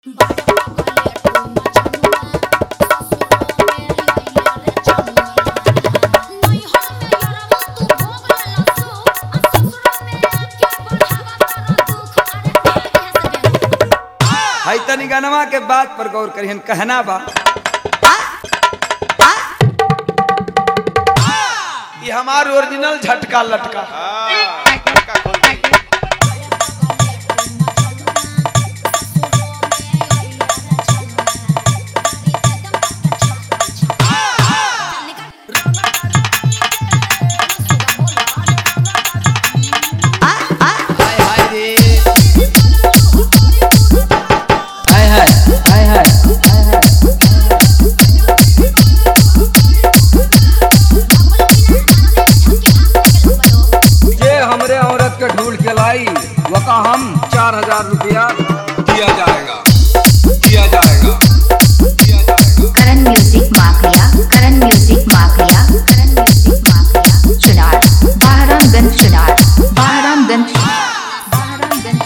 हाई तनी गनवा के बात पर गौर करिहन कहना बा ये हमार ओरिजिनल झटका लटका ढूंढ के लाई वका हम 4000 रुपया दिया जाएगा दिया जाएगा दिया जाएगा। Karan music mafia, Karan music mafia, Karan music mafia, Chunar Bahramganj, Chunar Bahramganj, Bahramganj.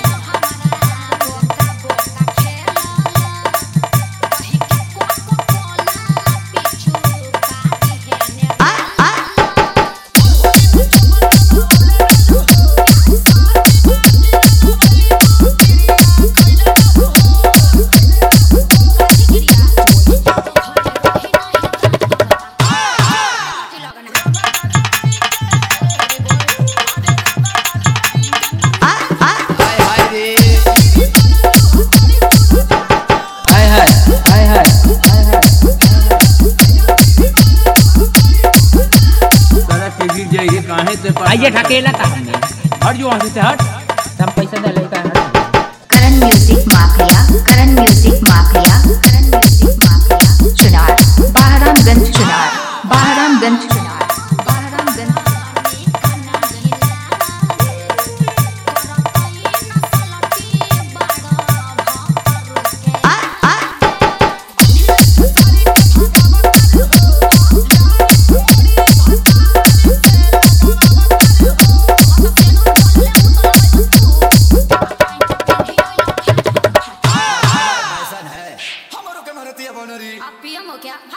आइए ढकेला था हमने हट जो वहाँ से हट हम पैसा दे लेगा Karan music mafia, Karan music mafia, Karan music mafia, Chunar Bahramganj, Chunar Bahramganj, Chunar Bahramganj. आप पीएम हो क्या?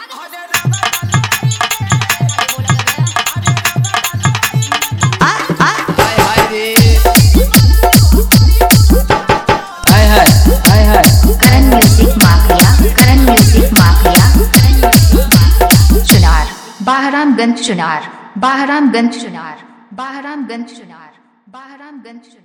Karan music mafia, Karan music mafia, Karan music mafia, Chunar Bahramganj, Chunar Bahramganj, Chunar Bahramganj, Chunar Bahramganj.